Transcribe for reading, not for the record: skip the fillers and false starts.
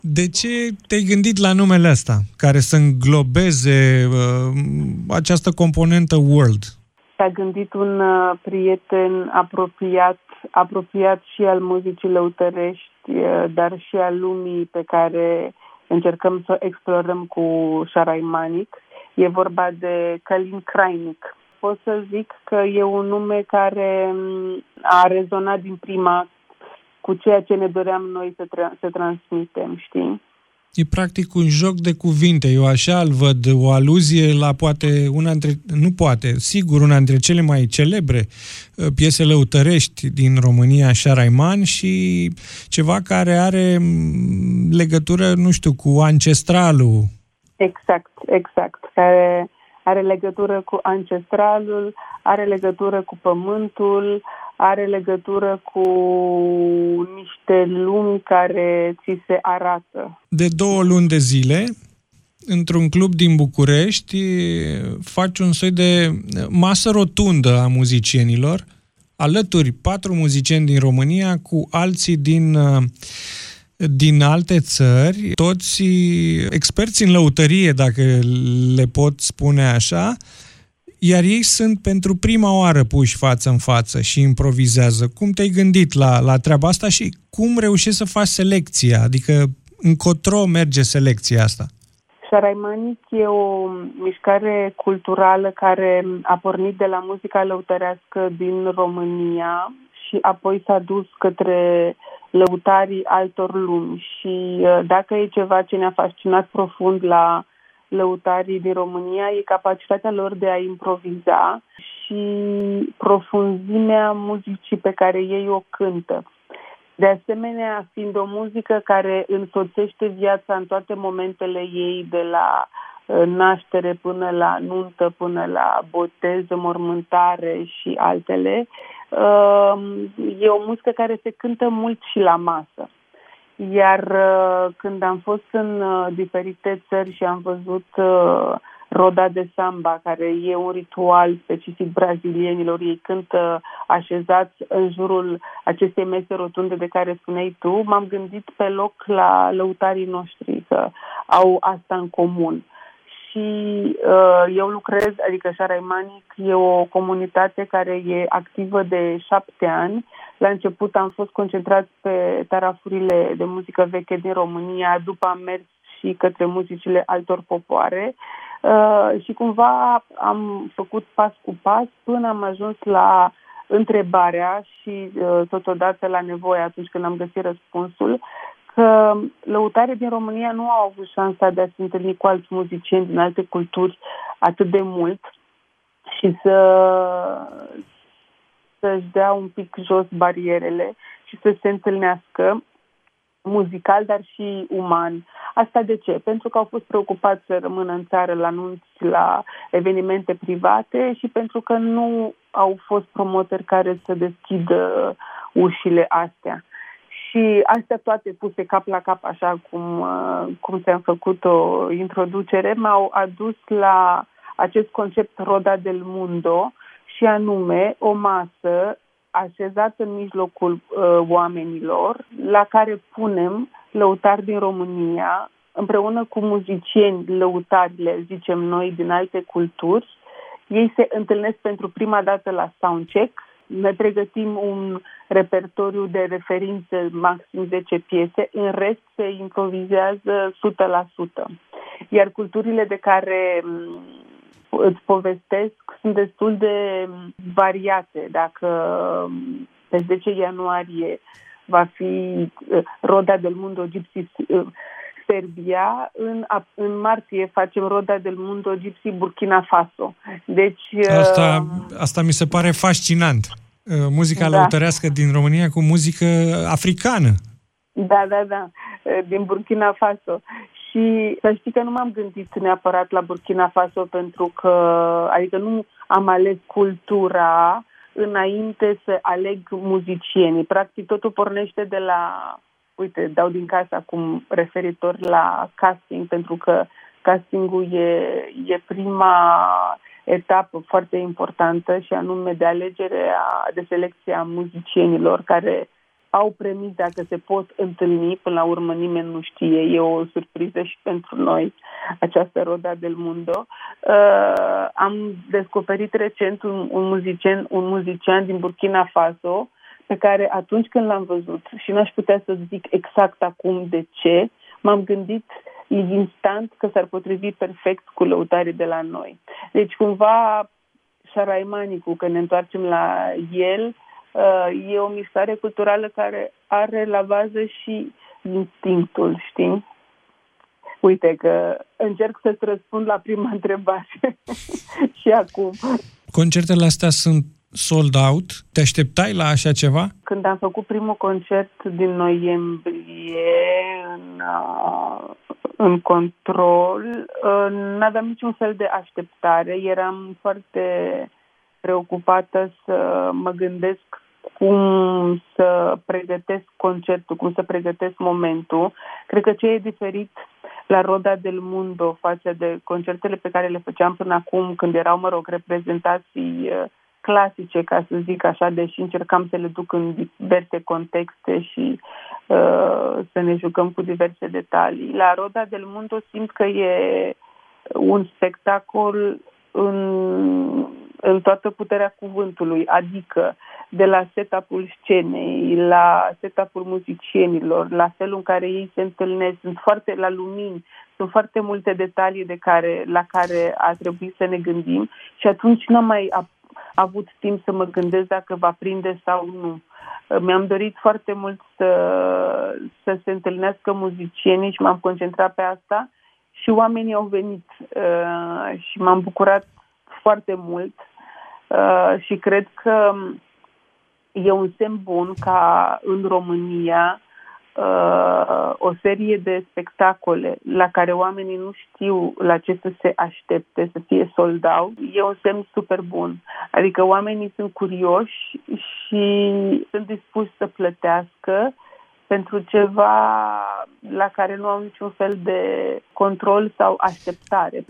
De ce te-ai gândit la numele ăsta, care să înglobeze această componentă world? S-a gândit un prieten apropiat și al muzicii lăutărești, dar și al lumii pe care încercăm să o explorăm cu Sharaimanic. E vorba de Călin Crainic. Pot să zic că e un nume care a rezonat din prima cu ceea ce ne doream noi să transmitem, știi? E practic un joc de cuvinte. Eu așa îl văd, o aluzie la sigur, una dintre cele mai celebre piese lăutărești din România, Sharaiman, și ceva care are legătură, nu știu, cu ancestralul. Exact. Care are legătură cu ancestralul, are legătură cu pământul, are legătură cu niște lumi care ți se arată. De 2 luni de zile, într-un club din București, faci un soi de masă rotundă a muzicienilor, alături 4 muzicieni din România cu alții din alte țări, toți experți în lăutărie, dacă le pot spune așa, iar ei sunt pentru prima oară puși față în față și improvizează. Cum te-ai gândit la treaba asta și cum reușești să faci selecția? Adică încotro merge selecția asta? Sharaimanic e o mișcare culturală care a pornit de la muzica lăutărească din România și apoi s-a dus către lăutarii altor lumi. Și dacă e ceva ce ne-a fascinat profund la lăutarii din România, e capacitatea lor de a improviza și profunzimea muzicii pe care ei o cântă. De asemenea, fiind o muzică care însoțește viața în toate momentele ei, de la naștere până la nuntă, până la botez, mormântare și altele, e o muzică care se cântă mult și la masă. Iar când am fost în diferite țări și am văzut roda de samba, care e un ritual specific brazilienilor, ei cântă așezați în jurul acestei mese rotunde de care spuneai tu, m-am gândit pe loc la lăutarii noștri, că au asta în comun. Și eu lucrez, adică Sharaimanic e o comunitate care e activă de 7 ani. La început am fost concentrați pe tarafurile de muzică veche din România, după am mers și către muzicile altor popoare și cumva am făcut pas cu pas până am ajuns la întrebarea și totodată la nevoie atunci când am găsit răspunsul, că lăutarii din România nu au avut șansa de a se întâlni cu alți muzicieni din alte culturi atât de mult și să-și dea un pic jos barierele și să se întâlnească muzical, dar și uman. Asta de ce? Pentru că au fost preocupați să rămână în țară la nunți, la evenimente private și pentru că nu au fost promotori care să deschidă ușile astea. Și astea toate puse cap la cap, așa cum ți-am făcut o introducere, m-au adus la acest concept Roda del Mundo, și anume o masă așezată în mijlocul oamenilor, la care punem lăutari din România, împreună cu muzicieni lăutari, le zicem noi, din alte culturi. Ei se întâlnesc pentru prima dată la soundcheck. Ne pregătim un repertoriu de referințe, maxim 10 piese, în rest se improvizează 100%. Iar culturile de care îți povestesc sunt destul de variate. Dacă pe 10 ianuarie va fi Roda del Mundo Gypsy Serbia, în martie facem Roda del Mundo Gypsy Burkina Faso. Deci asta mi se pare fascinant. Muzica lăutărească din România cu muzică africană. Da. Din Burkina Faso. Și să știi că nu m-am gândit neapărat la Burkina Faso pentru că, adică nu am ales cultura înainte să aleg muzicienii. Practic totul pornește de la, uite, dau din casă acum referitor la casting, pentru că castingul e prima etapă foarte importantă și anume de selecție a muzicienilor care au premisa că se pot întâlni, până la urmă nimeni nu știe, e o surpriză și pentru noi această Roda del Mundo. Am descoperit recent un muzician din Burkina Faso, pe care atunci când l-am văzut, și n-aș putea să zic exact acum de ce, m-am gândit instant că s-ar potrivi perfect cu lăutarii de la noi. Deci cumva Șaraimanicu, că ne întoarcem la el, e o mișcare culturală care are la bază și instinctul, știi? Uite că încerc să-ți răspund la prima întrebare și acum. Concertele astea sunt sold out? Te așteptai la așa ceva? Când am făcut primul concert din noiembrie în Control, n-aveam niciun fel de așteptare. Eram foarte preocupată să mă gândesc cum să pregătesc concertul, cum să pregătesc momentul. Cred că ce e diferit la Roda del Mundo față de concertele pe care le făceam până acum, când erau, reprezentații clasice, ca să zic așa, deși încercam să le duc în diverse contexte și să ne jucăm cu diverse detalii. La Roda del Mundo simt că e un spectacol în toată puterea cuvântului, adică de la setup-ul scenei, la setup-ul muzicienilor, la felul în care ei se întâlnesc, la lumini, sunt foarte multe detalii la care a trebuit să ne gândim și atunci n-am mai avut timp să mă gândesc dacă va prinde sau nu. Mi-am dorit foarte mult să se întâlnească muzicienii și m-am concentrat pe asta și oamenii au venit și m-am bucurat foarte mult și cred că e un semn bun ca în România o serie de spectacole la care oamenii nu știu la ce să se aștepte, să fie sold out, e un semn super bun. Adică oamenii sunt curioși și sunt dispuși să plătească pentru ceva la care nu au niciun fel de control sau așteptare.